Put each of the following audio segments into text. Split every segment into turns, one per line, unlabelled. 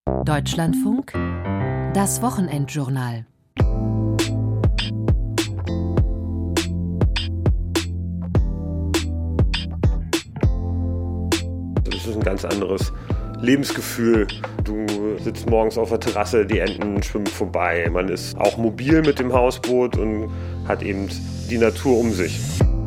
Deutschlandfunk, das Wochenendjournal.
Das ist ein ganz anderes Lebensgefühl. Du sitzt morgens auf der Terrasse, die Enten schwimmen vorbei. Man ist auch mobil mit dem Hausboot und hat eben die Natur um sich.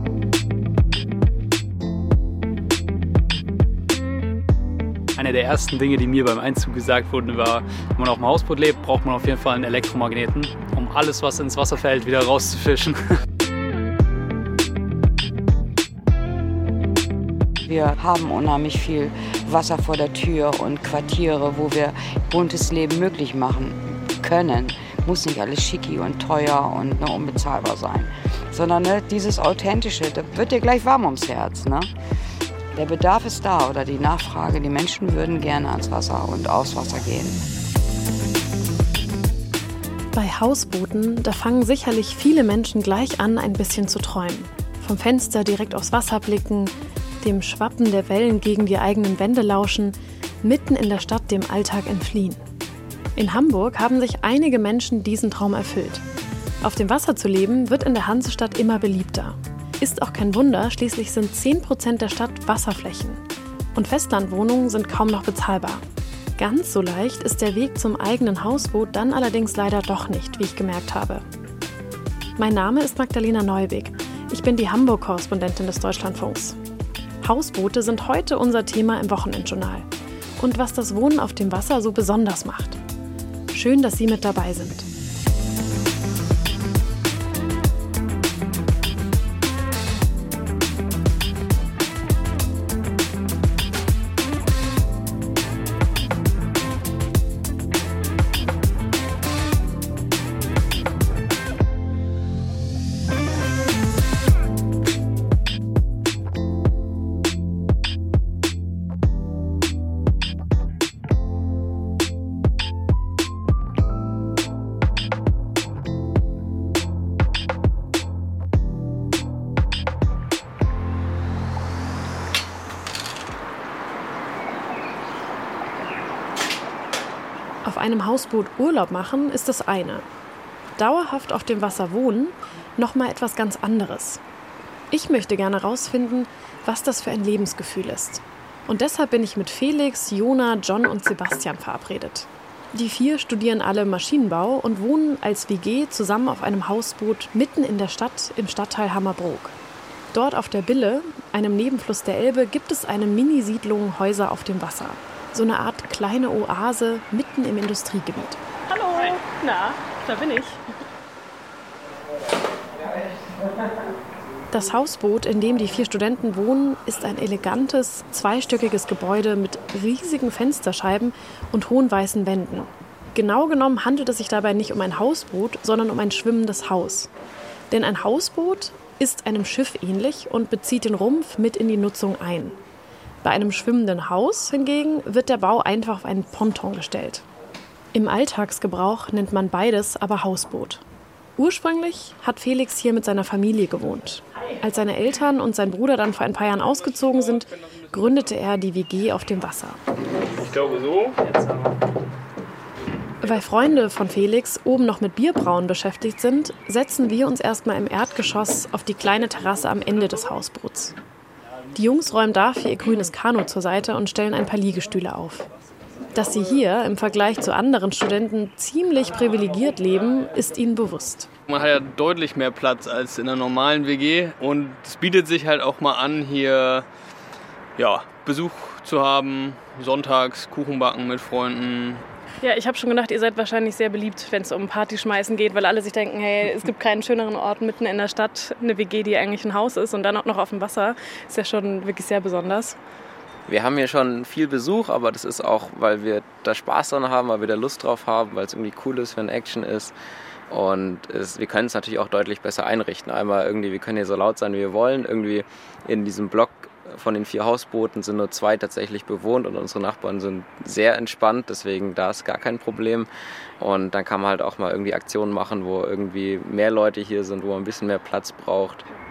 Eine der ersten Dinge, die mir beim Einzug gesagt wurden, war, wenn man auf dem Hausboot lebt, braucht man auf jeden Fall einen Elektromagneten, um alles, was ins Wasser fällt, wieder rauszufischen.
Wir haben unheimlich viel Wasser vor der Tür und Quartiere, wo wir buntes Leben möglich machen können. Muss nicht alles schicki und teuer und unbezahlbar sein, sondern dieses Authentische, da wird dir gleich warm ums Herz. Ne? Der Bedarf ist da oder die Nachfrage. Die Menschen würden gerne ans Wasser und aufs Wasser gehen.
Bei Hausbooten, da fangen sicherlich viele Menschen gleich an, ein bisschen zu träumen. Vom Fenster direkt aufs Wasser blicken, dem Schwappen der Wellen gegen die eigenen Wände lauschen, mitten in der Stadt dem Alltag entfliehen. In Hamburg haben sich einige Menschen diesen Traum erfüllt. Auf dem Wasser zu leben, wird in der Hansestadt immer beliebter. Ist auch kein Wunder, schließlich sind 10% der Stadt Wasserflächen. Und Festlandwohnungen sind kaum noch bezahlbar. Ganz so leicht ist der Weg zum eigenen Hausboot dann allerdings leider doch nicht, wie ich gemerkt habe. Mein Name ist Magdalena Neubig. Ich bin die Hamburg-Korrespondentin des Deutschlandfunks. Hausboote sind heute unser Thema im Wochenendjournal. Und was das Wohnen auf dem Wasser so besonders macht. Schön, dass Sie mit dabei sind. Auf einem Hausboot Urlaub machen ist das eine. Dauerhaft auf dem Wasser wohnen, nochmal etwas ganz anderes. Ich möchte gerne herausfinden, was das für ein Lebensgefühl ist. Und deshalb bin ich mit Felix, Jona, John und Sebastian verabredet. Die 4 studieren alle Maschinenbau und wohnen als WG zusammen auf einem Hausboot mitten in der Stadt im Stadtteil Hammerbrook. Dort auf der Bille, einem Nebenfluss der Elbe, gibt es eine Mini-Siedlung Häuser auf dem Wasser. So eine Art kleine Oase mitten im Industriegebiet.
Hallo, na, da bin ich.
Das Hausboot, in dem die 4 Studenten wohnen, ist ein elegantes, zweistöckiges Gebäude mit riesigen Fensterscheiben und hohen weißen Wänden. Genau genommen handelt es sich dabei nicht um ein Hausboot, sondern um ein schwimmendes Haus. Denn ein Hausboot ist einem Schiff ähnlich und bezieht den Rumpf mit in die Nutzung ein. Bei einem schwimmenden Haus hingegen wird der Bau einfach auf einen Ponton gestellt. Im Alltagsgebrauch nennt man beides aber Hausboot. Ursprünglich hat Felix hier mit seiner Familie gewohnt. Als seine Eltern und sein Bruder dann vor ein paar Jahren ausgezogen sind, gründete er die WG auf dem Wasser.
Ich glaube so.
Weil Freunde von Felix oben noch mit Bierbrauen beschäftigt sind, setzen wir uns erstmal im Erdgeschoss auf die kleine Terrasse am Ende des Hausboots. Die Jungs räumen dafür ihr grünes Kanu zur Seite und stellen ein paar Liegestühle auf. Dass sie hier im Vergleich zu anderen Studenten ziemlich privilegiert leben, ist ihnen bewusst.
Man hat ja deutlich mehr Platz als in einer normalen WG und es bietet sich halt auch mal an, hier Besuch zu haben, sonntags Kuchen backen mit Freunden.
Ja, ich habe schon gedacht, ihr seid wahrscheinlich sehr beliebt, wenn es um Partyschmeißen geht, weil alle sich denken, hey, es gibt keinen schöneren Ort mitten in der Stadt, eine WG, die eigentlich ein Haus ist und dann auch noch auf dem Wasser. Ist ja schon wirklich sehr besonders.
Wir haben hier schon viel Besuch, aber das ist auch, weil wir da Spaß dran haben, weil wir da Lust drauf haben, weil es irgendwie cool ist, wenn Action ist. Und wir können es natürlich auch deutlich besser einrichten. Einmal irgendwie, wir können hier so laut sein, wie wir wollen. Irgendwie in diesem Block von den 4 Hausbooten sind nur 2 tatsächlich bewohnt und unsere Nachbarn sind sehr entspannt, deswegen da ist gar kein Problem. Und dann kann man halt auch mal irgendwie Aktionen machen, wo irgendwie mehr Leute hier sind, wo man ein bisschen mehr Platz braucht.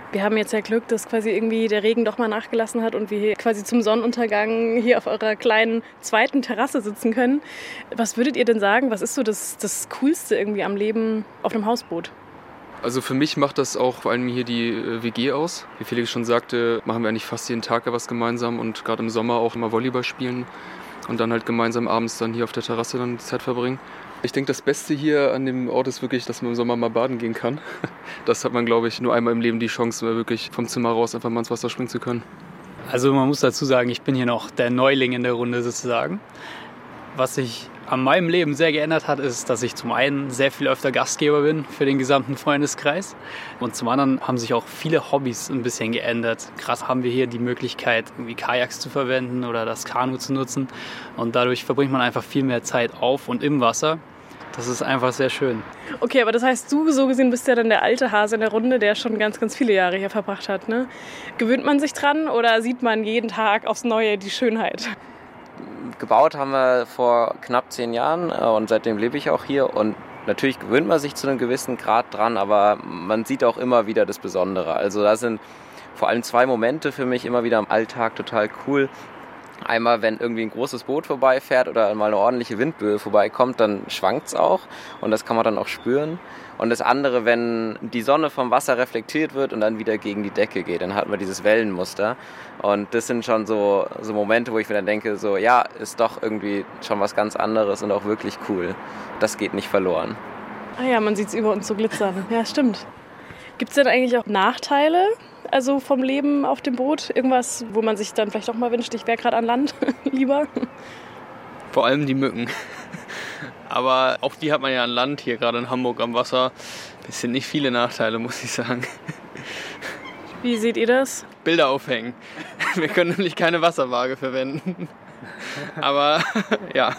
Wir haben jetzt ja Glück, dass quasi irgendwie der Regen doch mal nachgelassen hat und wir hier quasi zum Sonnenuntergang hier auf eurer kleinen zweiten Terrasse sitzen können. Was würdet ihr denn sagen, was ist so das Coolste irgendwie am Leben auf einem Hausboot?
Also für mich macht das auch vor allem hier die WG aus. Wie Felix schon sagte, machen wir eigentlich fast jeden Tag was gemeinsam und gerade im Sommer auch immer Volleyball spielen und dann halt gemeinsam abends dann hier auf der Terrasse dann die Zeit verbringen. Ich denke, das Beste hier an dem Ort ist wirklich, dass man im Sommer mal baden gehen kann. Das hat man, glaube ich, nur einmal im Leben die Chance, wirklich vom Zimmer raus einfach mal ins Wasser springen zu können.
Also man muss dazu sagen, ich bin hier noch der Neuling in der Runde sozusagen. Was sich an meinem Leben sehr geändert hat, ist, dass ich zum einen sehr viel öfter Gastgeber bin für den gesamten Freundeskreis und zum anderen haben sich auch viele Hobbys ein bisschen geändert. Gerade haben wir hier die Möglichkeit, irgendwie Kajaks zu verwenden oder das Kanu zu nutzen und dadurch verbringt man einfach viel mehr Zeit auf und im Wasser. Das ist einfach sehr schön.
Okay, aber das heißt, du so gesehen bist ja dann der alte Hase in der Runde, der schon ganz, ganz viele Jahre hier verbracht hat, ne? Gewöhnt man sich dran oder sieht man jeden Tag aufs Neue die Schönheit?
Gebaut haben wir vor knapp 10 Jahren und seitdem lebe ich auch hier. Und natürlich gewöhnt man sich zu einem gewissen Grad dran, aber man sieht auch immer wieder das Besondere. Also da sind vor allem 2 Momente für mich immer wieder im Alltag total cool. Einmal, wenn irgendwie ein großes Boot vorbeifährt oder mal eine ordentliche Windböe vorbeikommt, dann schwankt es auch und das kann man dann auch spüren. Und das andere, wenn die Sonne vom Wasser reflektiert wird und dann wieder gegen die Decke geht, dann hat man dieses Wellenmuster. Und das sind schon so Momente, wo ich mir dann denke, so ja, ist doch irgendwie schon was ganz anderes und auch wirklich cool. Das geht nicht verloren.
Ah ja, man sieht es über uns so glitzern. Ja, stimmt. Gibt es denn eigentlich auch Nachteile? Also vom Leben auf dem Boot? Irgendwas, wo man sich dann vielleicht auch mal wünscht, ich wäre gerade an Land lieber?
Vor allem die Mücken. Aber auch die hat man ja an Land, hier gerade in Hamburg am Wasser. Das sind nicht viele Nachteile, muss ich sagen.
Wie seht ihr das?
Bilder aufhängen. Wir können nämlich keine Wasserwaage verwenden. Aber ja.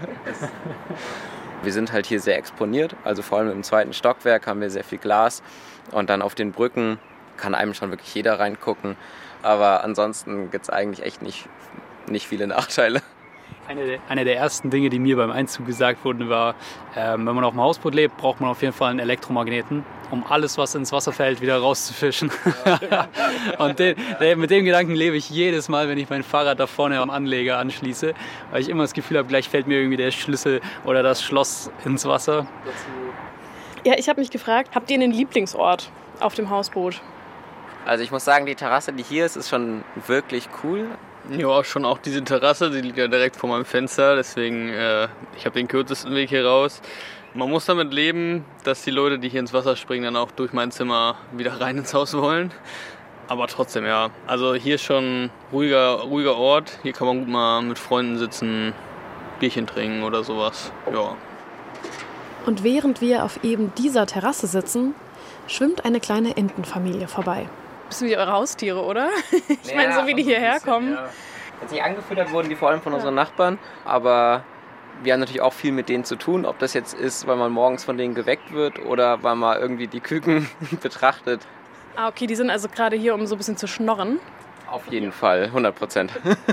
Wir sind halt hier sehr exponiert, also vor allem im 2. Stockwerk haben wir sehr viel Glas und dann auf den Brücken kann einem schon wirklich jeder reingucken. Aber ansonsten gibt es eigentlich echt nicht viele Nachteile.
Eine der ersten Dinge, die mir beim Einzug gesagt wurden, war, wenn man auf dem Hausboot lebt, braucht man auf jeden Fall einen Elektromagneten, um alles, was ins Wasser fällt, wieder rauszufischen. Und mit dem Gedanken lebe ich jedes Mal, wenn ich mein Fahrrad da vorne am Anleger anschließe, weil ich immer das Gefühl habe, gleich fällt mir irgendwie der Schlüssel oder das Schloss ins Wasser.
Ja, ich habe mich gefragt, habt ihr einen Lieblingsort auf dem Hausboot?
Also ich muss sagen, die Terrasse, die hier ist schon wirklich cool.
Ja, schon auch diese Terrasse, die liegt ja direkt vor meinem Fenster, deswegen ich habe den kürzesten Weg hier raus. Man muss damit leben, dass die Leute, die hier ins Wasser springen, dann auch durch mein Zimmer wieder rein ins Haus wollen. Aber trotzdem, ja, also hier ist schon ein ruhiger Ort. Hier kann man gut mal mit Freunden sitzen, Bierchen trinken oder sowas, ja.
Und während wir auf eben dieser Terrasse sitzen, schwimmt eine kleine Entenfamilie vorbei.
Das sind wie eure Haustiere, oder? Ich meine, so wie die hierher kommen.
Ja. Als sie angefüttert wurden, die vor allem von unseren Nachbarn. Aber wir haben natürlich auch viel mit denen zu tun. Ob das jetzt ist, weil man morgens von denen geweckt wird oder weil man irgendwie die Küken betrachtet.
Ah, okay, die sind also gerade hier, um so ein bisschen zu schnorren.
Auf jeden Fall, 100%.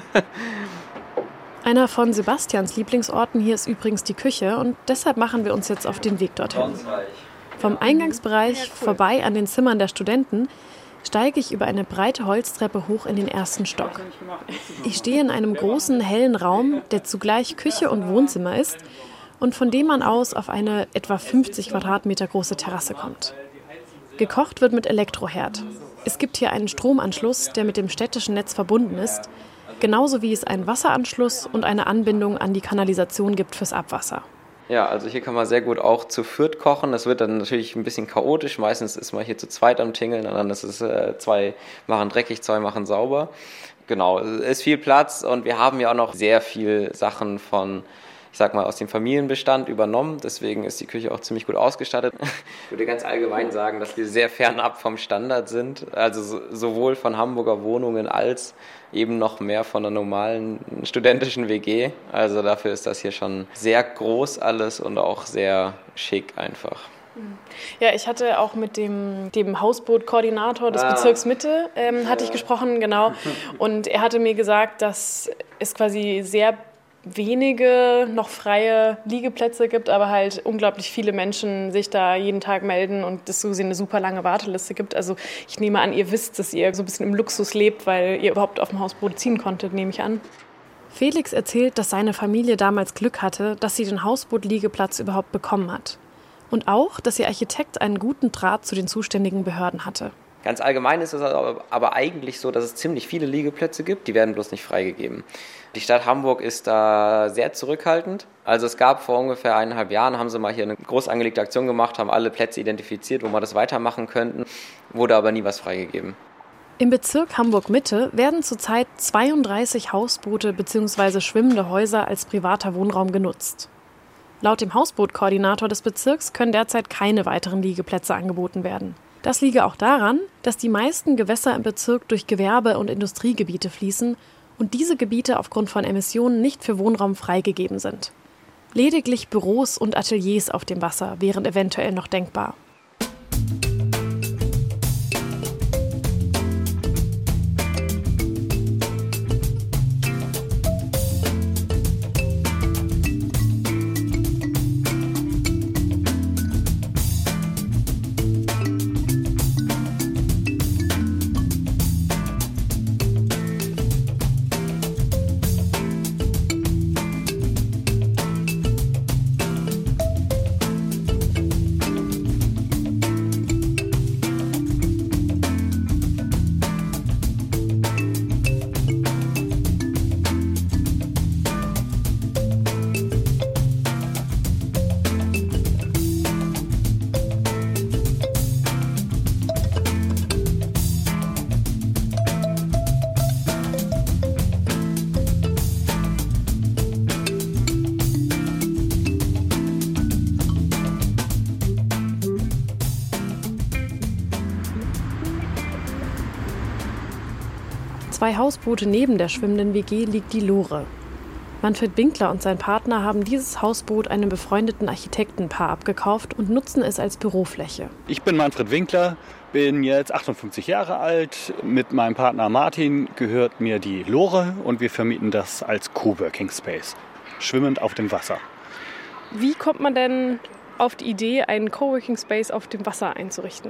Einer von Sebastians Lieblingsorten hier ist übrigens die Küche und deshalb machen wir uns jetzt auf den Weg dorthin. Vom Eingangsbereich vorbei an den Zimmern der Studenten steige ich über eine breite Holztreppe hoch in den 1. Stock. Ich stehe in einem großen, hellen Raum, der zugleich Küche und Wohnzimmer ist und von dem man aus auf eine etwa 50 Quadratmeter große Terrasse kommt. Gekocht wird mit Elektroherd. Es gibt hier einen Stromanschluss, der mit dem städtischen Netz verbunden ist, genauso wie es einen Wasseranschluss und eine Anbindung an die Kanalisation gibt fürs Abwasser.
Ja, also hier kann man sehr gut auch zu viert kochen. Das wird dann natürlich ein bisschen chaotisch. Meistens ist man hier zu zweit am Tingeln und dann ist es 2 machen dreckig, 2 machen sauber. Genau, es ist viel Platz und wir haben ja auch noch sehr viel Sachen von, ich sag mal, aus dem Familienbestand übernommen. Deswegen ist die Küche auch ziemlich gut ausgestattet. Ich würde ganz allgemein sagen, dass wir sehr fernab vom Standard sind. Also sowohl von Hamburger Wohnungen als eben noch mehr von einer normalen studentischen WG. Also dafür ist das hier schon sehr groß alles und auch sehr schick einfach.
Ja, ich hatte auch mit dem Hausbootkoordinator des Bezirks Mitte hatte ich gesprochen, genau. Und er hatte mir gesagt, dass es quasi sehr wenige noch freie Liegeplätze gibt, aber halt unglaublich viele Menschen sich da jeden Tag melden und es so eine super lange Warteliste gibt. Also ich nehme an, ihr wisst, dass ihr so ein bisschen im Luxus lebt, weil ihr überhaupt auf dem Hausboot ziehen konntet, nehme ich an.
Felix erzählt, dass seine Familie damals Glück hatte, dass sie den Hausboot-Liegeplatz überhaupt bekommen hat. Und auch, dass ihr Architekt einen guten Draht zu den zuständigen Behörden hatte.
Ganz allgemein ist es aber eigentlich so, dass es ziemlich viele Liegeplätze gibt, die werden bloß nicht freigegeben. Die Stadt Hamburg ist da sehr zurückhaltend. Also es gab vor ungefähr 1,5 Jahren, haben sie mal hier eine groß angelegte Aktion gemacht, haben alle Plätze identifiziert, wo wir das weitermachen könnten, wurde aber nie was freigegeben.
Im Bezirk Hamburg-Mitte werden zurzeit 32 Hausboote bzw. schwimmende Häuser als privater Wohnraum genutzt. Laut dem Hausbootkoordinator des Bezirks können derzeit keine weiteren Liegeplätze angeboten werden. Das liege auch daran, dass die meisten Gewässer im Bezirk durch Gewerbe- und Industriegebiete fließen und diese Gebiete aufgrund von Emissionen nicht für Wohnraum freigegeben sind. Lediglich Büros und Ateliers auf dem Wasser wären eventuell noch denkbar. Zwei Hausboote neben der schwimmenden WG liegt die Lore. Manfred Winkler und sein Partner haben dieses Hausboot einem befreundeten Architektenpaar abgekauft und nutzen es als Bürofläche.
Ich bin Manfred Winkler, bin jetzt 58 Jahre alt. Mit meinem Partner Martin gehört mir die Lore und wir vermieten das als Coworking Space, schwimmend auf dem Wasser.
Wie kommt man denn auf die Idee, einen Coworking Space auf dem Wasser einzurichten?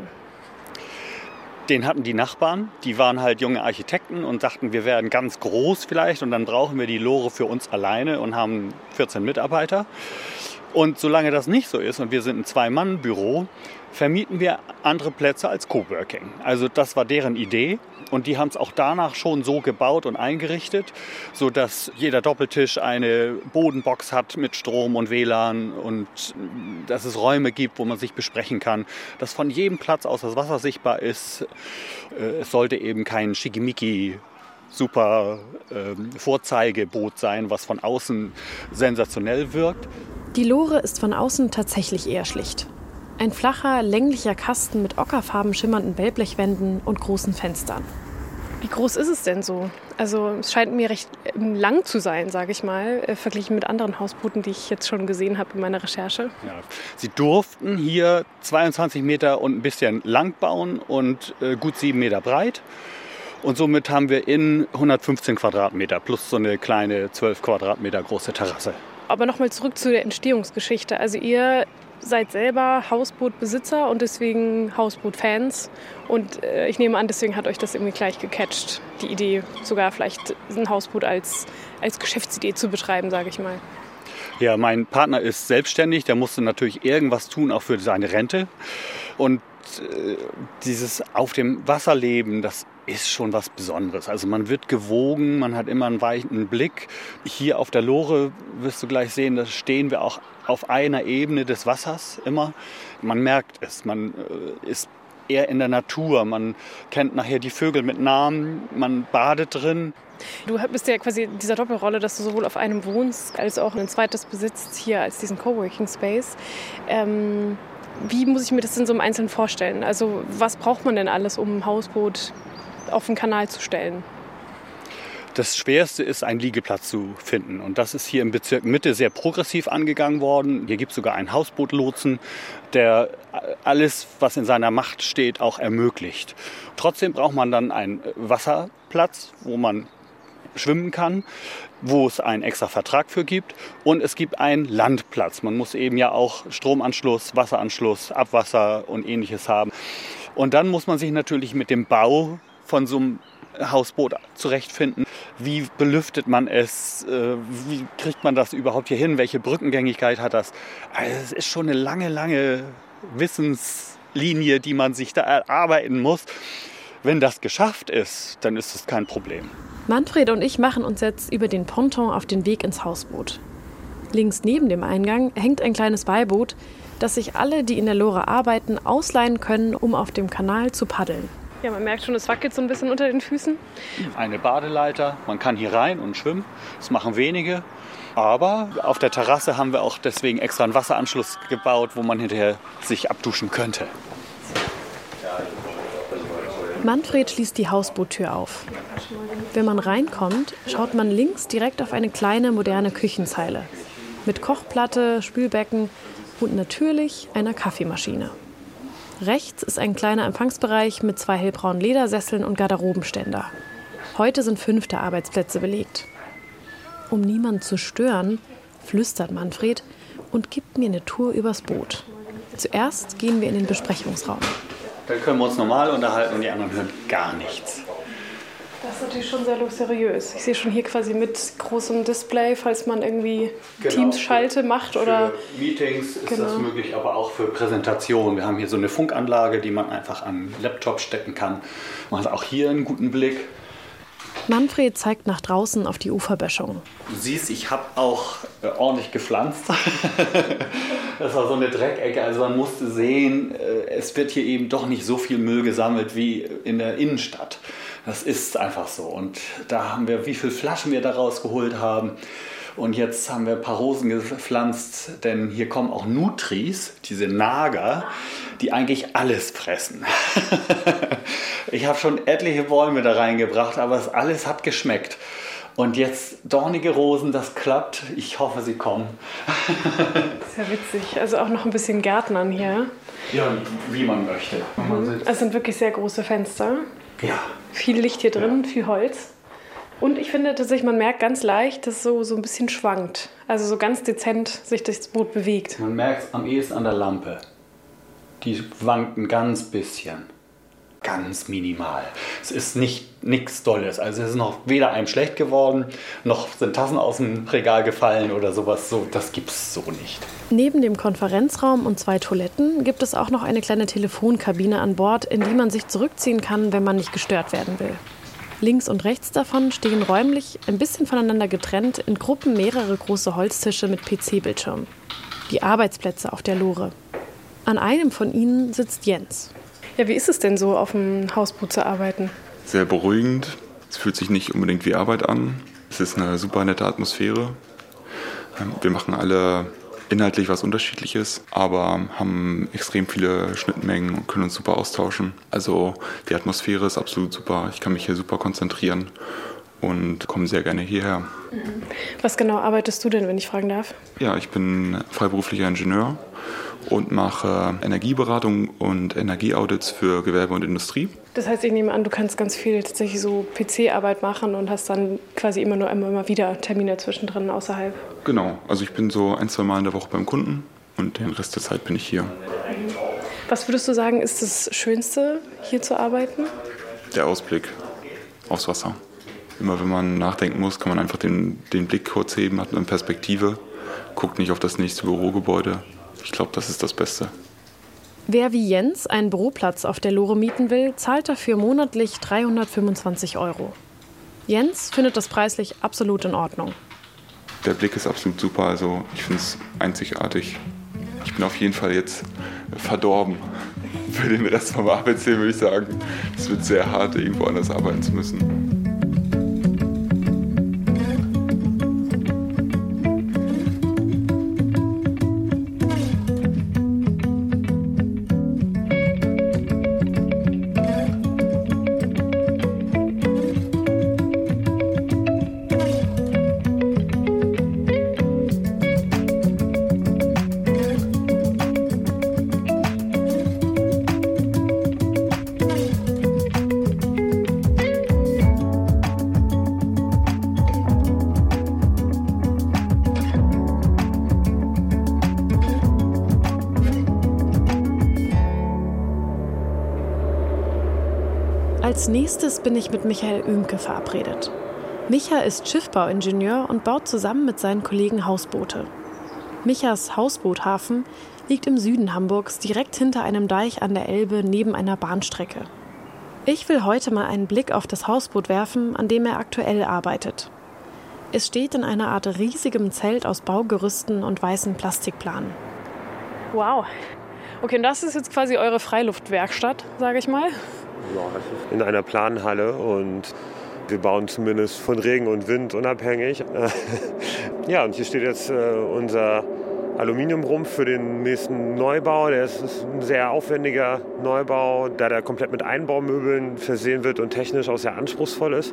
Den hatten die Nachbarn, die waren halt junge Architekten und sagten, wir werden ganz groß vielleicht und dann brauchen wir die Lore für uns alleine und haben 14 Mitarbeiter. Und solange das nicht so ist und wir sind ein Zwei-Mann-Büro, vermieten wir andere Plätze als Coworking. Also das war deren Idee und die haben es auch danach schon so gebaut und eingerichtet, sodass jeder Doppeltisch eine Bodenbox hat mit Strom und WLAN und dass es Räume gibt, wo man sich besprechen kann, dass von jedem Platz aus das Wasser sichtbar ist. Es sollte eben kein Schickimicki super Vorzeigeboot sein, was von außen sensationell wirkt.
Die Lore ist von außen tatsächlich eher schlicht. Ein flacher, länglicher Kasten mit ockerfarben schimmernden Wellblechwänden und großen Fenstern.
Wie groß ist es denn so? Also es scheint mir recht lang zu sein, sage ich mal, verglichen mit anderen Hausbooten, die ich jetzt schon gesehen habe in meiner Recherche.
Ja, sie durften hier 22 Meter und ein bisschen lang bauen und gut 7 Meter breit. Und somit haben wir in 115 Quadratmeter plus so eine kleine 12 Quadratmeter große Terrasse.
Aber nochmal zurück zu der Entstehungsgeschichte. Also ihr seid selber Hausbootbesitzer und deswegen Hausbootfans. Und ich nehme an, deswegen hat euch das irgendwie gleich gecatcht, die Idee, sogar vielleicht ein Hausboot als Geschäftsidee zu betreiben, sage ich mal.
Ja, mein Partner ist selbstständig, der musste natürlich irgendwas tun, auch für seine Rente. Und dieses auf dem Wasser leben, das ist schon was Besonderes. Also man wird gewogen, man hat immer einen weiten Blick. Hier auf der Lore wirst du gleich sehen, da stehen wir auch auf einer Ebene des Wassers immer. Man merkt es, man ist eher in der Natur, man kennt nachher die Vögel mit Namen, man badet drin.
Du bist ja quasi in dieser Doppelrolle, dass du sowohl auf einem wohnst, als auch ein zweites besitzt hier als diesen Coworking Space. Wie muss ich mir das denn so im Einzelnen vorstellen? Also was braucht man denn alles, um ein Hausboot auf den Kanal zu stellen?
Das Schwerste ist, einen Liegeplatz zu finden. Und das ist hier im Bezirk Mitte sehr progressiv angegangen worden. Hier gibt es sogar einen Hausbootlotsen, der alles, was in seiner Macht steht, auch ermöglicht. Trotzdem braucht man dann einen Wasserplatz, wo man schwimmen kann, wo es einen extra Vertrag für gibt. Und es gibt einen Landplatz. Man muss eben ja auch Stromanschluss, Wasseranschluss, Abwasser und Ähnliches haben. Und dann muss man sich natürlich mit dem Bau von so einem Hausboot zurechtfinden. Wie belüftet man es? Wie kriegt man das überhaupt hier hin? Welche Brückengängigkeit hat das? Also es ist schon eine lange Wissenslinie, die man sich da erarbeiten muss. Wenn das geschafft ist, dann ist es kein Problem.
Manfred und ich machen uns jetzt über den Ponton auf den Weg ins Hausboot. Links neben dem Eingang hängt ein kleines Beiboot, das sich alle, die in der Lore arbeiten, ausleihen können, um auf dem Kanal zu paddeln.
Ja, man merkt schon, es wackelt so ein bisschen unter den Füßen.
Eine Badeleiter, man kann hier rein und schwimmen. Das machen wenige. Aber auf der Terrasse haben wir auch deswegen extra einen Wasseranschluss gebaut, wo man hinterher sich abduschen könnte.
Manfred schließt die Hausboottür auf. Wenn man reinkommt, schaut man links direkt auf eine kleine moderne Küchenzeile. Mit Kochplatte, Spülbecken und natürlich einer Kaffeemaschine. Rechts ist ein kleiner Empfangsbereich mit 2 hellbraunen Ledersesseln und Garderobenständer. Heute sind 5 der Arbeitsplätze belegt. Um niemanden zu stören, flüstert Manfred und gibt mir eine Tour übers Boot. Zuerst gehen wir in den Besprechungsraum.
Dann können wir uns normal unterhalten und die anderen hören gar nichts.
Das ist natürlich schon sehr luxuriös. Ich sehe schon hier quasi mit großem Display, falls man irgendwie Teams-Schalte macht oder
für Meetings ist das möglich, aber auch für Präsentationen. Wir haben hier so eine Funkanlage, die man einfach an den Laptop stecken kann. Man hat auch hier einen guten Blick.
Manfred zeigt nach draußen auf die Uferböschung.
Du siehst, ich habe auch ordentlich gepflanzt. Das war so eine Dreckecke. Also man musste sehen, es wird hier eben doch nicht so viel Müll gesammelt wie in der Innenstadt. Das ist einfach so. Und da haben wir, wie viele Flaschen wir da rausgeholt haben. Und jetzt haben wir ein paar Rosen gepflanzt, denn hier kommen auch Nutris, diese Nager, die eigentlich alles fressen. Ich habe schon etliche Bäume da reingebracht, aber es alles hat geschmeckt. Und jetzt dornige Rosen, das klappt. Ich hoffe, sie kommen.
Sehr witzig. Also auch noch ein bisschen Gärtnern hier.
Ja, wie man möchte.
Es sind wirklich sehr große Fenster.
Ja.
Viel Licht hier drin, viel Holz. Und ich finde tatsächlich, man merkt ganz leicht, dass so ein bisschen schwankt. Also so ganz dezent sich das Boot bewegt.
Man merkt es am ehesten an der Lampe. Die wankt ein ganz bisschen. Ganz minimal. Es ist nichts Dolles. Also es ist noch weder einem schlecht geworden, noch sind Tassen aus dem Regal gefallen oder sowas. So, das gibt's so nicht.
Neben dem Konferenzraum und 2 Toiletten gibt es auch noch eine kleine Telefonkabine an Bord, in die man sich zurückziehen kann, wenn man nicht gestört werden will. Links und rechts davon stehen räumlich ein bisschen voneinander getrennt in Gruppen mehrere große Holztische mit PC-Bildschirmen. Die Arbeitsplätze auf der Lore. An einem von ihnen sitzt Jens.
Ja, wie ist es denn so, auf dem Hausboot zu arbeiten?
Sehr beruhigend. Es fühlt sich nicht unbedingt wie Arbeit an. Es ist eine super nette Atmosphäre. Wir machen alle inhaltlich was Unterschiedliches, aber haben extrem viele Schnittmengen und können uns super austauschen. Also die Atmosphäre ist absolut super. Ich kann mich hier super konzentrieren und komme sehr gerne hierher.
Was genau arbeitest du denn, wenn ich fragen darf?
Ja, ich bin freiberuflicher Ingenieur und mache Energieberatung und Energieaudits für Gewerbe und Industrie.
Das heißt, ich nehme an, du kannst ganz viel tatsächlich so PC-Arbeit machen und hast dann quasi immer wieder Termine zwischendrin außerhalb.
Genau, also ich bin so 1-2 Mal in der Woche beim Kunden und den Rest der Zeit bin ich hier.
Was würdest du sagen, ist das Schönste, hier zu arbeiten?
Der Ausblick aufs Wasser. Immer wenn man nachdenken muss, kann man einfach den Blick kurz heben, hat eine Perspektive, guckt nicht auf das nächste Bürogebäude. Ich glaube, das ist das Beste.
Wer wie Jens einen Büroplatz auf der Lore mieten will, zahlt dafür monatlich 325 €. Jens findet das preislich absolut in Ordnung.
Der Blick ist absolut super, also ich finde es einzigartig. Ich bin auf jeden Fall jetzt verdorben. Für den Rest vom Arbeitsleben würde ich sagen, es wird sehr hart, irgendwo anders arbeiten zu müssen.
Als nächstes bin ich mit Michael Oehmke verabredet. Micha ist Schiffbauingenieur und baut zusammen mit seinen Kollegen Hausboote. Michas Hausboothafen liegt im Süden Hamburgs, direkt hinter einem Deich an der Elbe neben einer Bahnstrecke. Ich will heute mal einen Blick auf das Hausboot werfen, an dem er aktuell arbeitet. Es steht in einer Art riesigem Zelt aus Baugerüsten und weißen Plastikplanen.
Wow. Okay, und das ist jetzt quasi eure Freiluftwerkstatt, sage ich mal.
Ja, das ist in einer Planhalle und wir bauen zumindest von Regen und Wind unabhängig. Ja, und hier steht jetzt unser Aluminiumrumpf für den nächsten Neubau. Das ist ein sehr aufwendiger Neubau, da der komplett mit Einbaumöbeln versehen wird und technisch auch sehr anspruchsvoll ist.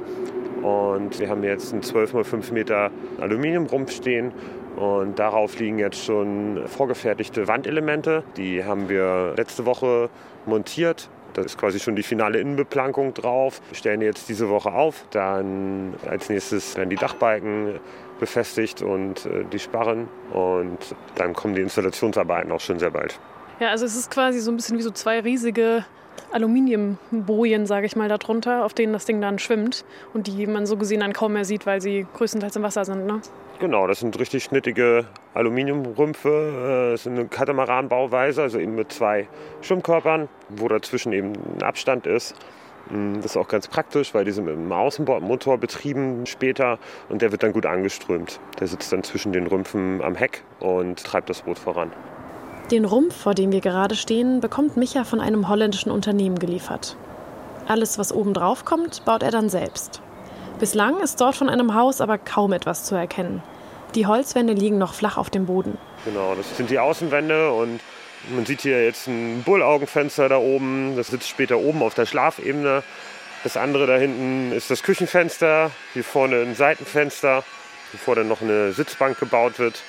Und wir haben jetzt einen 12x5 Meter Aluminiumrumpf stehen und darauf liegen jetzt schon vorgefertigte Wandelemente. Die haben wir letzte Woche montiert. Da ist quasi schon die finale Innenbeplankung drauf. Wir stellen die jetzt diese Woche auf. Dann als nächstes werden die Dachbalken befestigt und die Sparren. Und dann kommen die Installationsarbeiten auch schon sehr bald.
Ja, also es ist quasi so ein bisschen wie so zwei riesige Aluminiumbojen, sage ich mal, darunter, auf denen das Ding dann schwimmt und die man so gesehen dann kaum mehr sieht, weil sie größtenteils im Wasser sind, ne? Genau,
das sind richtig schnittige Aluminiumrümpfe. Das ist eine Katamaran-Bauweise, also eben mit 2 Schwimmkörpern, wo dazwischen eben ein Abstand ist. Das ist auch ganz praktisch, weil die sind mit einem Außenbordmotor betrieben später und der wird dann gut angeströmt. Der sitzt dann zwischen den Rümpfen am Heck und treibt das Boot voran.
Den Rumpf, vor dem wir gerade stehen, bekommt Micha von einem holländischen Unternehmen geliefert. Alles, was oben drauf kommt, baut er dann selbst. Bislang ist dort von einem Haus aber kaum etwas zu erkennen. Die Holzwände liegen noch flach auf dem Boden.
Genau, das sind die Außenwände und man sieht hier jetzt ein Bullaugenfenster da oben. Das sitzt später oben auf der Schlafebene. Das andere da hinten ist das Küchenfenster. Hier vorne ein Seitenfenster, bevor dann noch eine Sitzbank gebaut wird.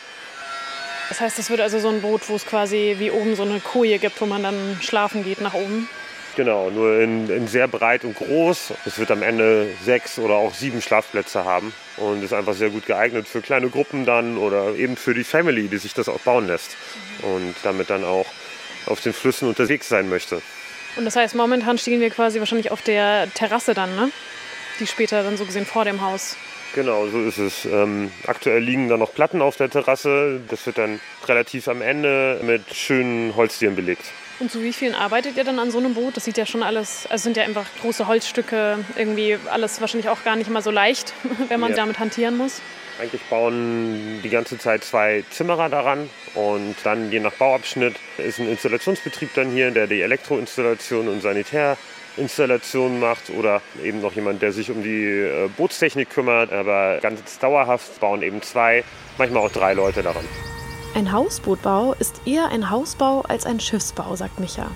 Das heißt, es wird also so ein Boot, wo es quasi wie oben so eine Koje gibt, wo man dann schlafen geht nach oben.
Genau, nur in sehr breit und groß. Es wird am Ende 6 oder auch 7 Schlafplätze haben und ist einfach sehr gut geeignet für kleine Gruppen dann oder eben für die Family, die sich das auch bauen lässt und damit dann auch auf den Flüssen unterwegs sein möchte.
Und das heißt, momentan stehen wir quasi wahrscheinlich auf der Terrasse dann, ne? Die später dann so gesehen vor dem Haus.
Genau, so ist es. Aktuell liegen da noch Platten auf der Terrasse. Das wird dann relativ am Ende mit schönen Holzdielen belegt.
Und zu wie vielen arbeitet ihr dann an so einem Boot? Das sieht ja schon alles, also sind ja einfach große Holzstücke, irgendwie alles wahrscheinlich auch gar nicht mal so leicht, wenn man damit hantieren muss.
Eigentlich bauen die ganze Zeit 2 Zimmerer daran und dann je nach Bauabschnitt ist ein Installationsbetrieb dann hier, der die Elektroinstallation und Sanitärinstallation macht oder eben noch jemand, der sich um die Bootstechnik kümmert. Aber ganz dauerhaft bauen eben 2, manchmal auch 3 Leute daran.
Ein Hausbootbau ist eher ein Hausbau als ein Schiffsbau, sagt Micha.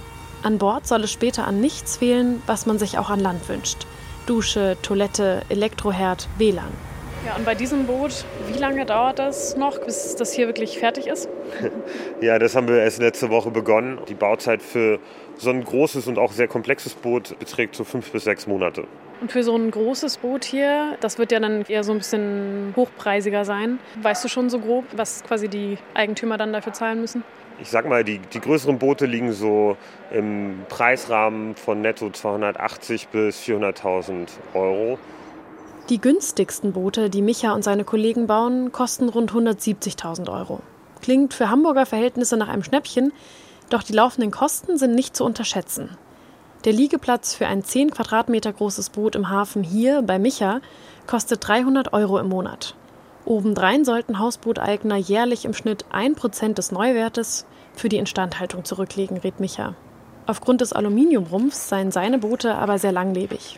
An Bord soll es später an nichts fehlen, was man sich auch an Land wünscht. Dusche, Toilette, Elektroherd, WLAN.
Ja, und bei diesem Boot, wie lange dauert das noch, bis das hier wirklich fertig ist?
Ja, das haben wir erst letzte Woche begonnen. Die Bauzeit für so ein großes und auch sehr komplexes Boot beträgt so 5 bis 6 Monate.
Und für so ein großes Boot hier, das wird ja dann eher so ein bisschen hochpreisiger sein. Weißt du schon so grob, was quasi die Eigentümer dann dafür zahlen müssen?
Ich sag mal, die größeren Boote liegen so im Preisrahmen von netto 280 bis 400.000 Euro.
Die günstigsten Boote, die Micha und seine Kollegen bauen, kosten rund 170.000 Euro. Klingt für Hamburger Verhältnisse nach einem Schnäppchen, doch die laufenden Kosten sind nicht zu unterschätzen. Der Liegeplatz für ein 10 Quadratmeter großes Boot im Hafen hier bei Micha kostet 300 Euro im Monat. Obendrein sollten Hausbooteigner jährlich im Schnitt 1% des Neuwertes für die Instandhaltung zurücklegen, rät Micha. Aufgrund des Aluminiumrumpfs seien seine Boote aber sehr langlebig.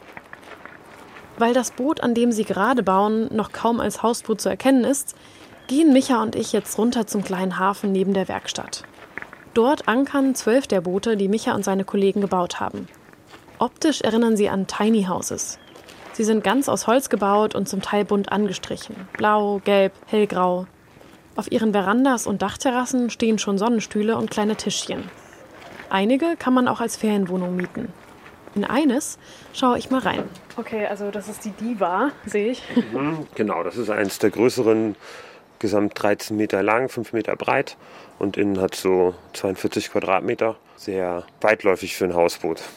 Weil das Boot, an dem sie gerade bauen, noch kaum als Hausboot zu erkennen ist, gehen Micha und ich jetzt runter zum kleinen Hafen neben der Werkstatt. Dort ankern 12 der Boote, die Micha und seine Kollegen gebaut haben. Optisch erinnern sie an Tiny Houses. Sie sind ganz aus Holz gebaut und zum Teil bunt angestrichen. Blau, gelb, hellgrau. Auf ihren Verandas und Dachterrassen stehen schon Sonnenstühle und kleine Tischchen. Einige kann man auch als Ferienwohnung mieten. In eines schaue ich mal rein.
Okay, also das ist die Diva, sehe ich.
Genau, das ist eines der größeren, gesamt 13 Meter lang, 5 Meter breit und innen hat so 42 Quadratmeter. Sehr weitläufig für ein Hausboot.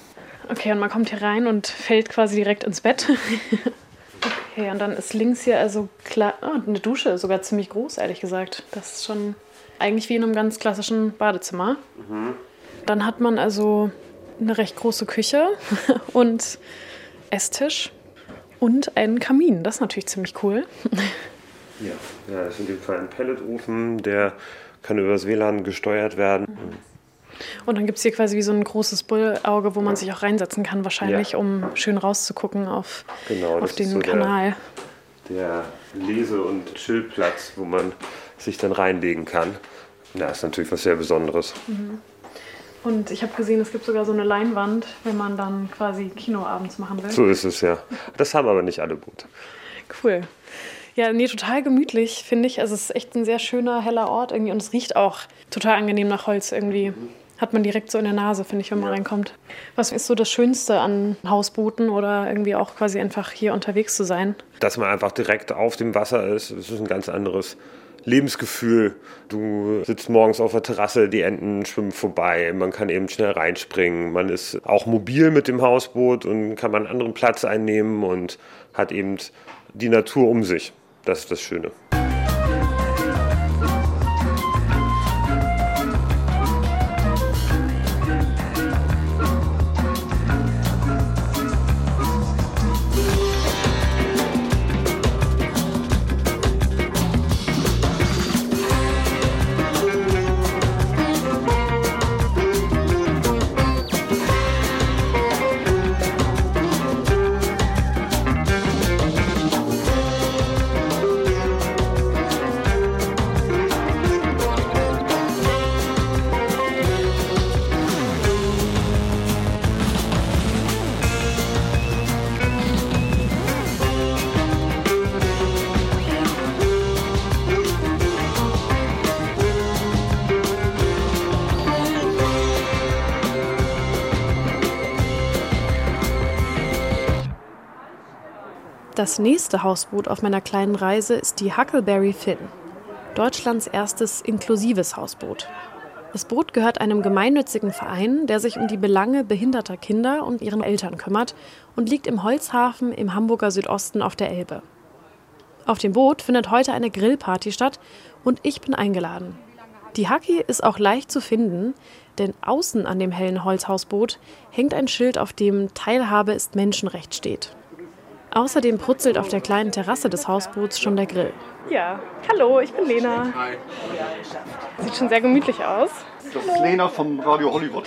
Okay, und man kommt hier rein und fällt quasi direkt ins Bett. Okay, und dann ist links hier also klar, eine Dusche, sogar ziemlich groß, ehrlich gesagt. Das ist schon eigentlich wie in einem ganz klassischen Badezimmer. Dann hat man also eine recht große Küche und Esstisch und einen Kamin. Das ist natürlich ziemlich cool.
Ja, das ist in dem Fall ein Pelletofen, der kann über das WLAN gesteuert werden.
Und dann gibt es hier quasi wie so ein großes Bullauge, wo man sich auch reinsetzen kann, wahrscheinlich, um schön rauszugucken auf den so Kanal.
Der Lese- und Chillplatz, wo man sich dann reinlegen kann. Ja, ist natürlich was sehr Besonderes.
Und ich habe gesehen, es gibt sogar so eine Leinwand, wenn man dann quasi Kino abends machen will.
So ist es, ja. Das haben aber nicht alle Boote.
Cool. Ja, nee, total gemütlich, finde ich. Also es ist echt ein sehr schöner, heller Ort irgendwie. Und es riecht auch total angenehm nach Holz irgendwie. Hat man direkt so in der Nase, finde ich, wenn man reinkommt. Was ist so das Schönste an Hausbooten oder irgendwie auch quasi einfach hier unterwegs zu sein?
Dass man einfach direkt auf dem Wasser ist. Das ist ein ganz anderes Lebensgefühl. Du sitzt morgens auf der Terrasse, die Enten schwimmen vorbei, man kann eben schnell reinspringen. Man ist auch mobil mit dem Hausboot und kann man einen anderen Platz einnehmen und hat eben die Natur um sich. Das ist das Schöne.
Das nächste Hausboot auf meiner kleinen Reise ist die Huckleberry Finn, Deutschlands erstes inklusives Hausboot. Das Boot gehört einem gemeinnützigen Verein, der sich um die Belange behinderter Kinder und ihren Eltern kümmert und liegt im Holzhafen im Hamburger Südosten auf der Elbe. Auf dem Boot findet heute eine Grillparty statt und ich bin eingeladen. Die Hucky ist auch leicht zu finden, denn außen an dem hellen Holzhausboot hängt ein Schild, auf dem Teilhabe ist Menschenrecht steht. Außerdem brutzelt auf der kleinen Terrasse des Hausboots schon der Grill.
Ja, hallo, ich bin Lena.
Hi.
Sieht schon sehr gemütlich aus.
Das ist Lena vom Radio Hollywood.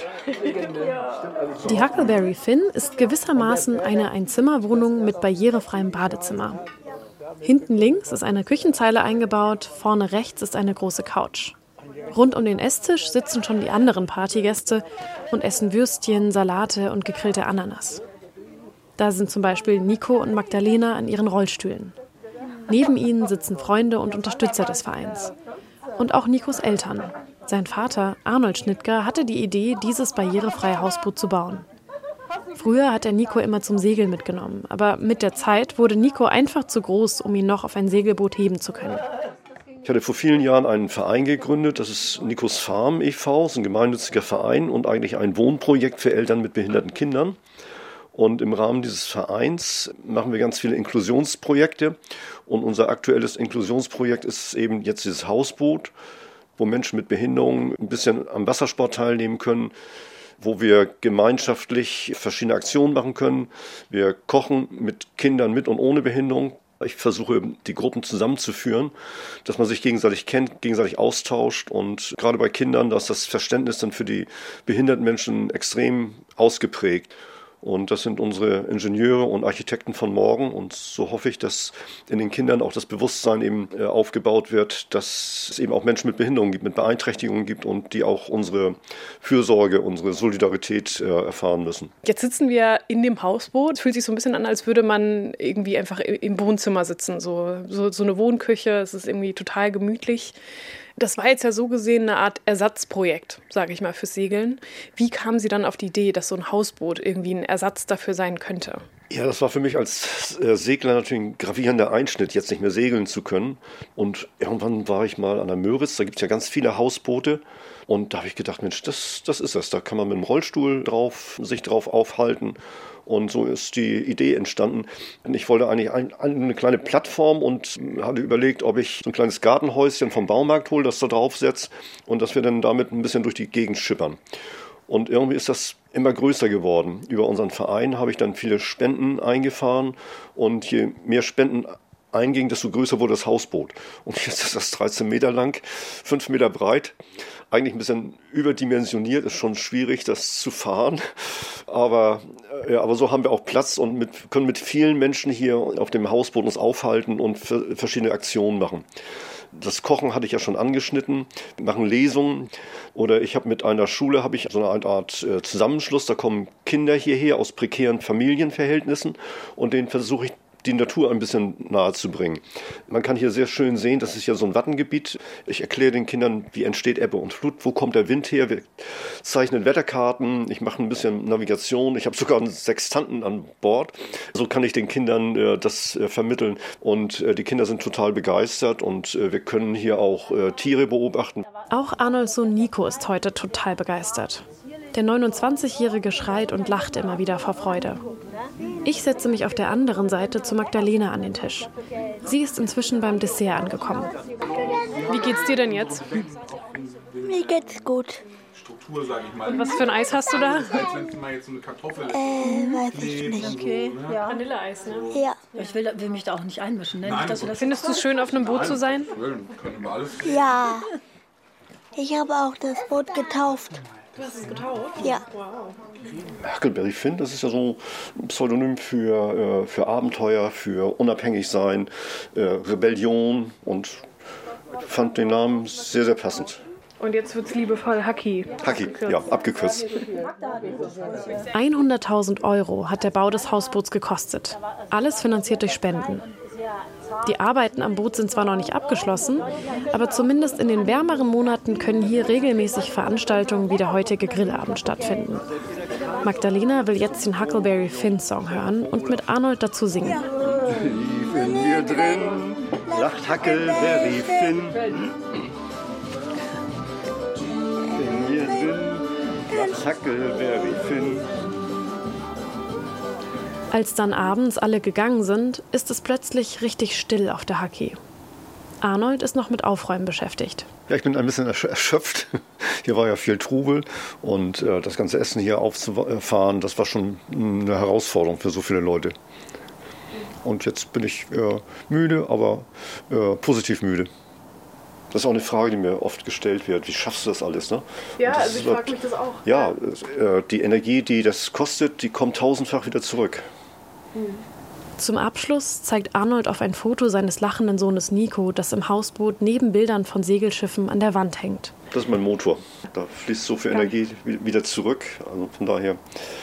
Die Huckleberry Finn ist gewissermaßen eine Einzimmerwohnung mit barrierefreiem Badezimmer. Hinten links ist eine Küchenzeile eingebaut, vorne rechts ist eine große Couch. Rund um den Esstisch sitzen schon die anderen Partygäste und essen Würstchen, Salate und gegrillte Ananas. Da sind zum Beispiel Nico und Magdalena an ihren Rollstühlen. Neben ihnen sitzen Freunde und Unterstützer des Vereins. Und auch Nikos Eltern. Sein Vater, Arnold Schnittger, hatte die Idee, dieses barrierefreie Hausboot zu bauen. Früher hat er Nico immer zum Segeln mitgenommen, aber mit der Zeit wurde Nico einfach zu groß, um ihn noch auf ein Segelboot heben zu können.
Ich hatte vor vielen Jahren einen Verein gegründet, das ist Nikos Farm e.V., das ist ein gemeinnütziger Verein und eigentlich ein Wohnprojekt für Eltern mit behinderten Kindern. Und im Rahmen dieses Vereins machen wir ganz viele Inklusionsprojekte. Und unser aktuelles Inklusionsprojekt ist eben jetzt dieses Hausboot, wo Menschen mit Behinderungen ein bisschen am Wassersport teilnehmen können, wo wir gemeinschaftlich verschiedene Aktionen machen können. Wir kochen mit Kindern mit und ohne Behinderung. Ich versuche, die Gruppen zusammenzuführen, dass man sich gegenseitig kennt, gegenseitig austauscht. Und gerade bei Kindern, da ist das Verständnis dann für die behinderten Menschen extrem ausgeprägt. Und das sind unsere Ingenieure und Architekten von morgen. Und so hoffe ich, dass in den Kindern auch das Bewusstsein eben aufgebaut wird, dass es eben auch Menschen mit Behinderungen gibt, mit Beeinträchtigungen gibt und die auch unsere Fürsorge, unsere Solidarität erfahren müssen.
Jetzt sitzen wir in dem Hausboot. Es fühlt sich so ein bisschen an, als würde man irgendwie einfach im Wohnzimmer sitzen. So eine Wohnküche. Es ist irgendwie total gemütlich. Das war jetzt ja so gesehen eine Art Ersatzprojekt, sage ich mal, fürs Segeln. Wie kamen Sie dann auf die Idee, dass so ein Hausboot irgendwie ein Ersatz dafür sein könnte?
Ja, das war für mich als Segler natürlich ein gravierender Einschnitt, jetzt nicht mehr segeln zu können. Und irgendwann war ich mal an der Müritz, da gibt es ja ganz viele Hausboote. Und da habe ich gedacht, Mensch, das ist es. Da kann man mit dem Rollstuhl sich drauf aufhalten. Und so ist die Idee entstanden. Ich wollte eigentlich eine kleine Plattform und hatte überlegt, ob ich so ein kleines Gartenhäuschen vom Baumarkt hole, das da drauf setze und dass wir dann damit ein bisschen durch die Gegend schippern. Und irgendwie ist das immer größer geworden. Über unseren Verein habe ich dann viele Spenden eingefahren und je mehr Spenden einging, desto größer wurde das Hausboot. Und jetzt ist das 13 Meter lang, 5 Meter breit. Eigentlich ein bisschen überdimensioniert, ist schon schwierig, das zu fahren. Aber so haben wir auch Platz und können mit vielen Menschen hier auf dem Hausboot uns aufhalten und verschiedene Aktionen machen. Das Kochen hatte ich ja schon angeschnitten. Wir machen Lesungen. Oder ich habe mit einer Schule so eine Art Zusammenschluss. Da kommen Kinder hierher aus prekären Familienverhältnissen und denen versuche ich die Natur ein bisschen nahe zu bringen. Man kann hier sehr schön sehen, das ist ja so ein Wattengebiet. Ich erkläre den Kindern, wie entsteht Ebbe und Flut, wo kommt der Wind her. Wir zeichnen Wetterkarten, ich mache ein bisschen Navigation. Ich habe sogar einen Sextanten an Bord. So kann ich den Kindern das vermitteln. Und die Kinder sind total begeistert und wir können hier auch Tiere beobachten.
Auch Arnolds Sohn Nico ist heute total begeistert. Der 29-Jährige schreit und lacht immer wieder vor Freude. Ich setze mich auf der anderen Seite zu Magdalena an den Tisch. Sie ist inzwischen beim Dessert angekommen.
Wie geht's dir denn jetzt?
Mir geht's gut.
Und was für ein Eis hast du da?
Weiß ich nicht.
Okay, ja. Vanilleeis, ne?
Ja.
Ich will mich da auch nicht einmischen. Ne? Nicht,
Findest du es schön, auf einem Boot zu sein?
Ja. Ich habe auch das Boot getauft.
Du hast es getauft?
Ja.
Wow.
Huckleberry Finn, das ist ja so ein Pseudonym für Abenteuer, für Unabhängigsein, Rebellion und fand den Namen sehr, sehr passend.
Und jetzt wird es liebevoll Haki.
Haki, ja, abgekürzt.
100.000 € hat der Bau des Hausboots gekostet. Alles finanziert durch Spenden. Die Arbeiten am Boot sind zwar noch nicht abgeschlossen, aber zumindest in den wärmeren Monaten können hier regelmäßig Veranstaltungen wie der heutige Grillabend stattfinden. Magdalena will jetzt den Huckleberry Finn Song hören und mit Arnold dazu singen.
Tief in mir drin lacht Huckleberry Finn. In mir drin lacht Huckleberry Finn.
Als dann abends alle gegangen sind, ist es plötzlich richtig still auf der Haki. Arnold ist noch mit Aufräumen beschäftigt.
Ja, ich bin ein bisschen erschöpft. Hier war ja viel Trubel und das ganze Essen hier aufzufahren, das war schon eine Herausforderung für so viele Leute. Und jetzt bin ich müde, aber positiv müde. Das ist auch eine Frage, die mir oft gestellt wird. Wie schaffst du das alles? Ne?
Ja, also ich frage mich das auch.
Ja, die Energie, die das kostet, die kommt tausendfach wieder zurück.
Zum Abschluss zeigt Arnold auf ein Foto seines lachenden Sohnes Nico, das im Hausboot neben Bildern von Segelschiffen an der Wand hängt.
Das ist mein Motor. Da fließt so viel Energie wieder zurück. Also von daher.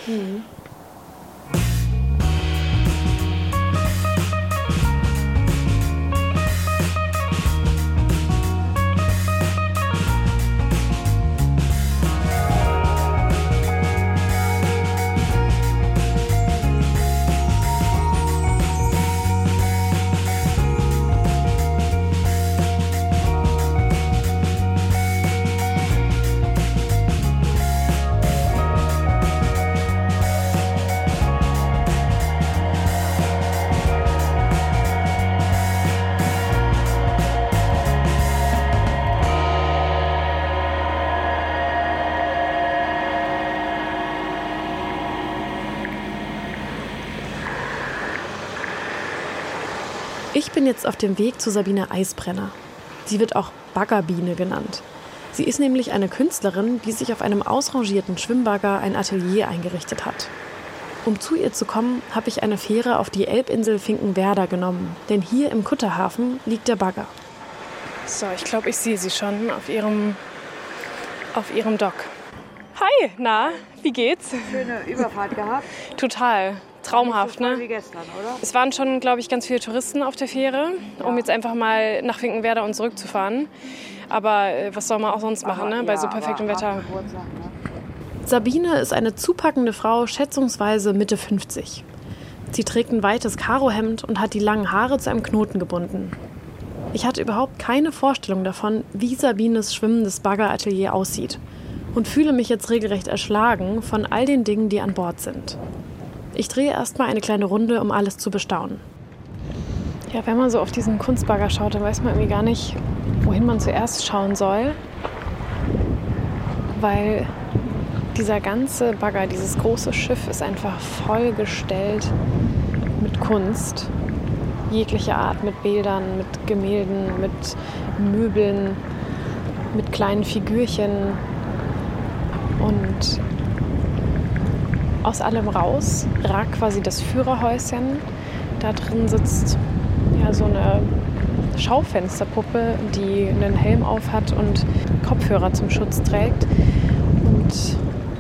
Ich bin jetzt auf dem Weg zu Sabine Eisbrenner. Sie wird auch Baggerbiene genannt. Sie ist nämlich eine Künstlerin, die sich auf einem ausrangierten Schwimmbagger ein Atelier eingerichtet hat. Um zu ihr zu kommen, habe ich eine Fähre auf die Elbinsel Finkenwerder genommen, denn hier im Kutterhafen liegt der Bagger.
So, ich glaube, ich sehe sie schon auf ihrem Dock. Hi, na, wie geht's?
Schöne Überfahrt gehabt.
Total. Traumhaft, ne?
Wie gestern, oder?
Es waren schon, glaube ich, ganz viele Touristen auf der Fähre, um jetzt einfach mal nach Finkenwerder und zurückzufahren. Aber was soll man auch sonst machen, ne? Bei so perfektem Wetter.
Sabine ist eine zupackende Frau, schätzungsweise Mitte 50. Sie trägt ein weites Karohemd und hat die langen Haare zu einem Knoten gebunden. Ich hatte überhaupt keine Vorstellung davon, wie Sabines schwimmendes Baggeratelier aussieht und fühle mich jetzt regelrecht erschlagen von all den Dingen, die an Bord sind. Ich drehe erstmal eine kleine Runde, um alles zu bestaunen. Ja, wenn man so auf diesen Kunstbagger schaut, dann weiß man irgendwie gar nicht, wohin man zuerst schauen soll. Weil dieser ganze Bagger, dieses große Schiff ist einfach vollgestellt mit Kunst. Jeglicher Art, mit Bildern, mit Gemälden, mit Möbeln, mit kleinen Figürchen. Und aus allem raus ragt quasi das Führerhäuschen. Da drin sitzt ja so eine Schaufensterpuppe, die einen Helm auf hat und Kopfhörer zum Schutz trägt. Und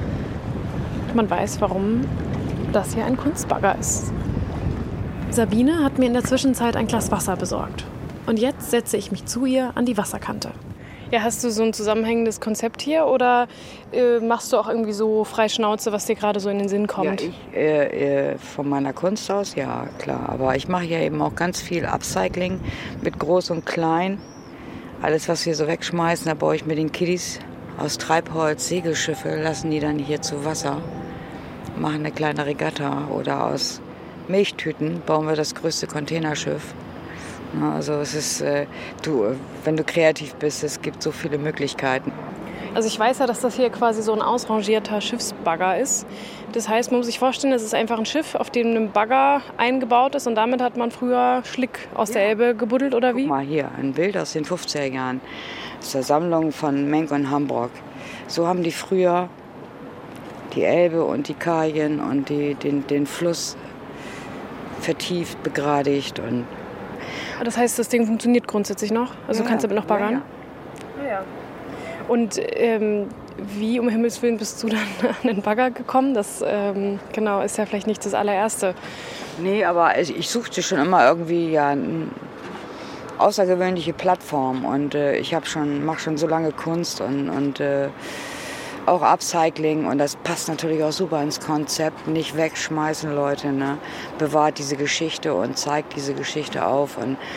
man weiß, warum das hier ein Kunstbagger ist. Sabine hat mir in der Zwischenzeit ein Glas Wasser besorgt. Und jetzt setze ich mich zu ihr an die Wasserkante. Ja, hast du so ein zusammenhängendes Konzept hier oder machst du auch irgendwie so frei Schnauze, was dir gerade so in den Sinn kommt?
Ja, von meiner Kunst aus, ja, klar. Aber ich mache ja eben auch ganz viel Upcycling mit Groß und Klein. Alles, was wir so wegschmeißen, da baue ich mit den Kiddies aus Treibholz Segelschiffe, lassen die dann hier zu Wasser, machen eine kleine Regatta oder aus Milchtüten bauen wir das größte Containerschiff. Also es ist, wenn du kreativ bist, es gibt so viele Möglichkeiten.
Also ich weiß ja, dass das hier quasi so ein ausrangierter Schiffsbagger ist. Das heißt, man muss sich vorstellen, das ist einfach ein Schiff, auf dem ein Bagger eingebaut ist und damit hat man früher Schlick aus der Elbe gebuddelt oder wie?
Guck mal hier, ein Bild aus den 50er Jahren. Das ist eine Sammlung von Menk und Hamburg. So haben die früher die Elbe und die Kajen und den Fluss vertieft, begradigt. Und
das heißt, das Ding funktioniert grundsätzlich noch? Also
ja,
kannst du damit noch baggern?
Ja.
Und wie um Himmels Willen bist du dann an den Bagger gekommen? Das genau, ist ja vielleicht nicht das allererste.
Nee, aber ich suchte schon immer irgendwie ja eine außergewöhnliche Plattform. Und ich mache schon so lange Kunst und auch Upcycling. Und das passt natürlich auch super ins Konzept. Nicht wegschmeißen, Leute. Ne? Bewahrt diese Geschichte und zeigt diese Geschichte auf.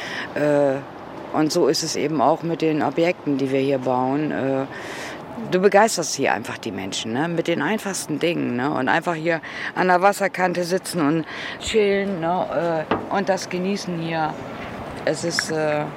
Und so ist es eben auch mit den Objekten, die wir hier bauen. Du begeisterst hier einfach die Menschen, ne? Mit den einfachsten Dingen. Ne? Und einfach hier an der Wasserkante sitzen und chillen, ne? Und das genießen hier. Es ist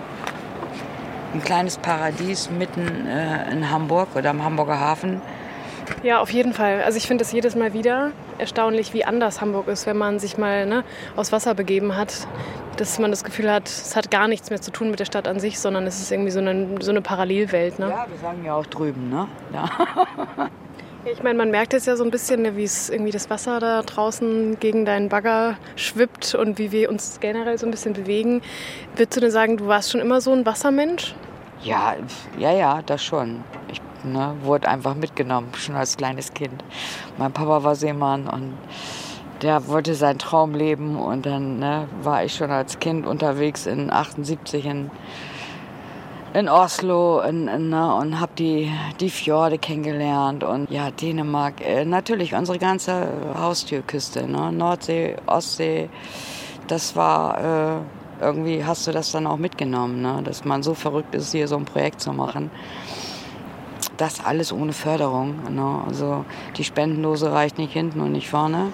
ein kleines Paradies mitten in Hamburg oder am Hamburger Hafen.
Ja, auf jeden Fall. Also ich finde es jedes Mal wieder erstaunlich, wie anders Hamburg ist, wenn man sich mal aufs Wasser begeben hat. Dass man das Gefühl hat, es hat gar nichts mehr zu tun mit der Stadt an sich, sondern es ist irgendwie so eine Parallelwelt. Ne?
Ja, wir sagen ja auch drüben, ne? Ja.
Ich meine, man merkt jetzt ja so ein bisschen, wie es irgendwie das Wasser da draußen gegen deinen Bagger schwippt und wie wir uns generell so ein bisschen bewegen. Würdest du denn sagen, du warst schon immer so ein Wassermensch?
Ja, das schon. Ich wurde einfach mitgenommen, schon als kleines Kind. Mein Papa war Seemann und der wollte seinen Traum leben. Und dann war ich schon als Kind unterwegs in 78 in Oslo und habe die Fjorde kennengelernt. Und ja, Dänemark, natürlich unsere ganze Haustürküste, ne? Nordsee, Ostsee. Das war, irgendwie hast du das dann auch mitgenommen, ne? Dass man so verrückt ist, hier so ein Projekt zu machen. Das alles ohne Förderung. Ne? Also die Spendendose reicht nicht hinten und nicht vorne.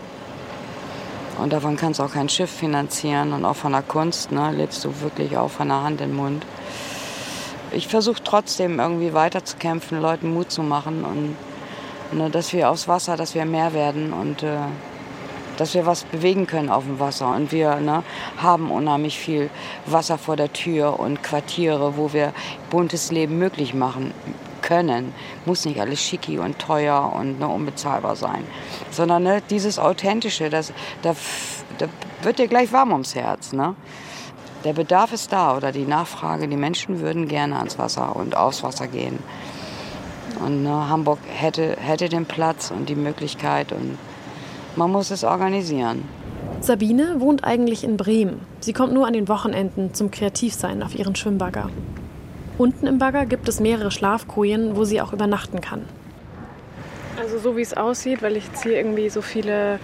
Und davon kannst du auch kein Schiff finanzieren. Und auch von der Kunst lebst du wirklich auch von der Hand in den Mund. Ich versuche trotzdem irgendwie weiterzukämpfen, Leuten Mut zu machen. Und dass wir aufs Wasser, dass wir mehr werden und dass wir was bewegen können auf dem Wasser. Und wir haben unheimlich viel Wasser vor der Tür und Quartiere, wo wir buntes Leben möglich machen können. Muss nicht alles schicki und teuer und unbezahlbar sein. Sondern dieses Authentische, da wird dir gleich warm ums Herz. Ne? Der Bedarf ist da oder die Nachfrage. Die Menschen würden gerne ans Wasser und aufs Wasser gehen. Und Hamburg hätte den Platz und die Möglichkeit und man muss es organisieren.
Sabine wohnt eigentlich in Bremen. Sie kommt nur an den Wochenenden zum Kreativsein auf ihren Schwimmbagger. Unten im Bagger gibt es mehrere Schlafkojen, wo sie auch übernachten kann.
Also so wie es aussieht, weil ich jetzt hier irgendwie so viele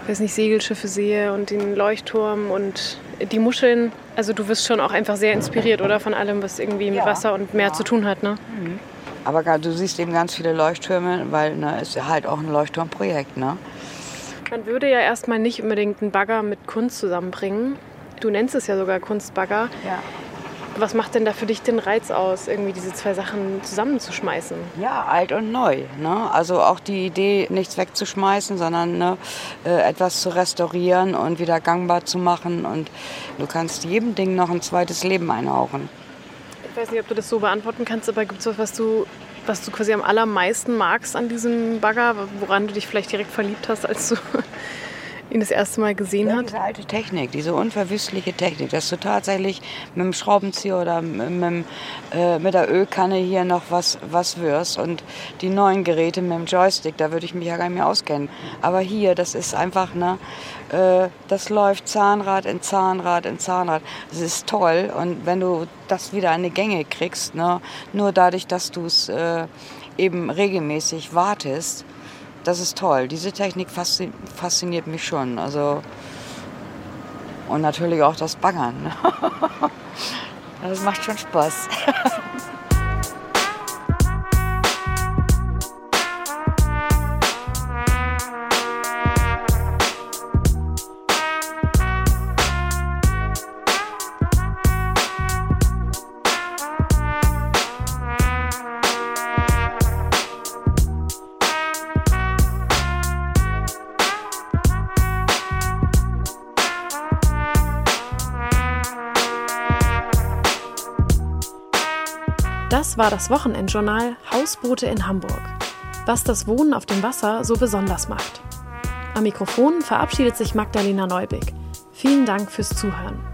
weiß nicht, Segelschiffe sehe und den Leuchtturm und die Muscheln. Also du wirst schon auch einfach sehr inspiriert, oder? Von allem, was irgendwie mit Wasser und Meer zu tun hat, ne?
Mhm. Aber du siehst eben ganz viele Leuchttürme, weil ist ja halt auch ein Leuchtturmprojekt, ne?
Man würde ja erstmal nicht unbedingt einen Bagger mit Kunst zusammenbringen. Du nennst es ja sogar Kunstbagger.
Ja.
Was macht denn da für dich den Reiz aus, irgendwie diese zwei Sachen zusammenzuschmeißen?
Ja, alt und neu. Ne? Also auch die Idee, nichts wegzuschmeißen, sondern etwas zu restaurieren und wieder gangbar zu machen. Und du kannst jedem Ding noch ein zweites Leben einhauchen.
Ich weiß nicht, ob du das so beantworten kannst, aber gibt es was du quasi am allermeisten magst an diesem Bagger, woran du dich vielleicht direkt verliebt hast, als du ihn das erste Mal gesehen hast?
Diese alte Technik, diese unverwüstliche Technik, dass du tatsächlich mit dem Schraubenzieher oder mit der Ölkanne hier noch was wirst. Und die neuen Geräte mit dem Joystick, da würde ich mich ja gar nicht mehr auskennen. Aber hier, das ist einfach, das läuft Zahnrad in Zahnrad in Zahnrad. Das ist toll. Und wenn du das wieder an die Gänge kriegst, nur dadurch, dass du es eben regelmäßig wartest, das ist toll. Diese Technik fasziniert mich schon. Also, und natürlich auch das Baggern. Das macht schon Spaß.
Das war das Wochenendjournal Hausboote in Hamburg. Was das Wohnen auf dem Wasser so besonders macht. Am Mikrofon verabschiedet sich Magdalena Neubig. Vielen Dank fürs Zuhören.